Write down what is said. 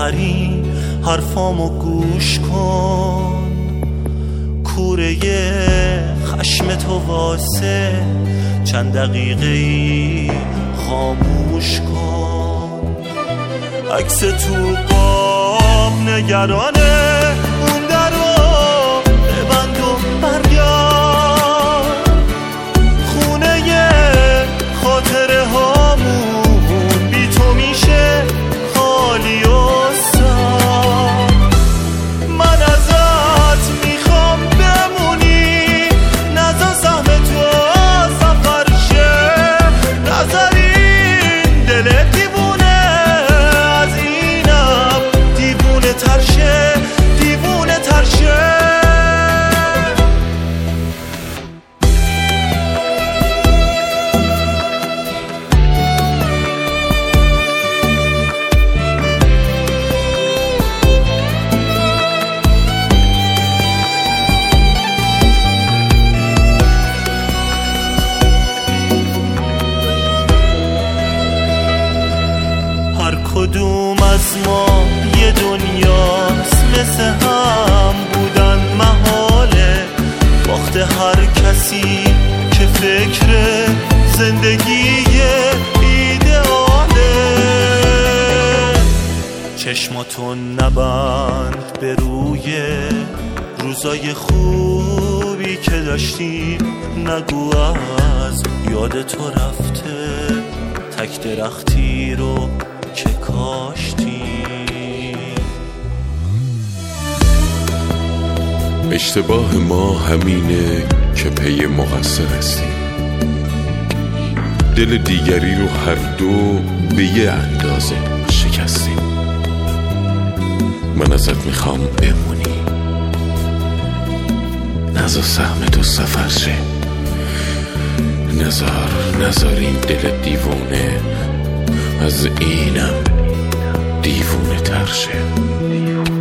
آخرین حرفامو گوش کن، کوره خشم تو واسه چند دقیقه‌ای خاموش کن. عکس تو قاب نگرانه، اون درو ببند و برگرد. خونه خاطره هامون بی تو میشه خالی و سر. من ازت میخوام بمونی، نذار سهم تو سفر شه، نذارین دل دیوونه از اینم دیوونه تر شه، دیوونه تر شه. کدوم از ما یه دنیاست، مثل هم بودن محاله. باخت هر کسی که فکر زندگی ایدئاله. چشماتو نبند به روی روزای خوبی که داشتیم، نگو از یاد تو رفته تک درختی رو که کاشتی. اشتباه ما همینه که پی مقصر هستیم، دل دیگری رو هر دو به یه اندازه شکستیم. من ازت میخوام بمونی، نذار سهم تو سفر شه، نذار این دل دیوونه از اینم دیوونه تر شه.